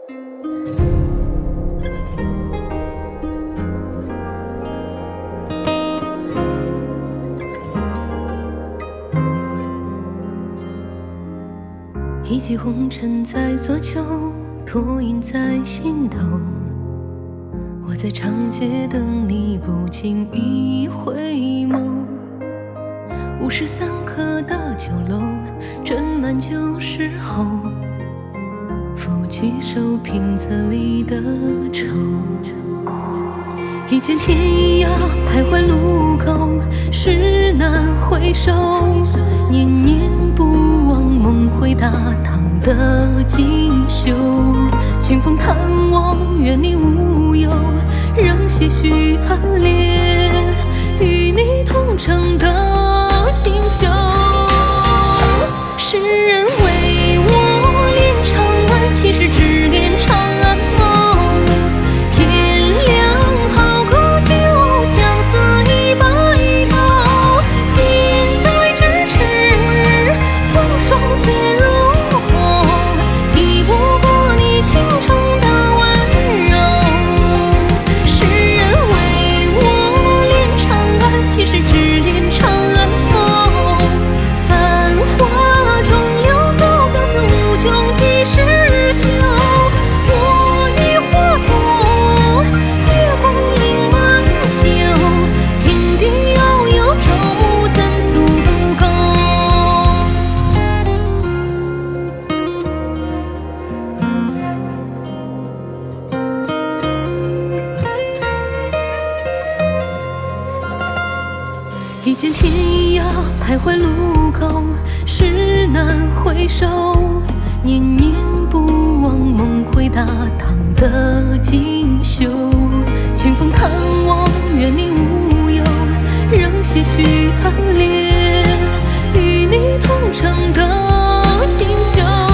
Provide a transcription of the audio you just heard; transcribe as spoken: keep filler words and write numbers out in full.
一骑红尘在左右，拖影在心头。我在长街等你，不经意回眸。五十三刻的酒楼，斟满旧时候，扶起手瓶子里的愁。一见天涯，徘徊路口，时难回首。念念不忘，梦回大唐的锦绣。清风探望，愿你无忧，让些许暗恋与你同城的新秀。世人为我恋长安，其实只恋长安梦。天凉好古酒，相思一把一刀。近在咫尺，风霜渐入喉，抵不过你倾城的温柔。世人为我恋长安，其实只恋长安梦。繁华中流走，相思无穷几时休。我与花朵，月光映满袖。天地悠悠，朝暮怎足够？一见天涯，徘徊路口，时难回首。念念不忘，梦回大唐的锦绣。清风探望，愿你无忧，让些许暗恋与你同城的新秀。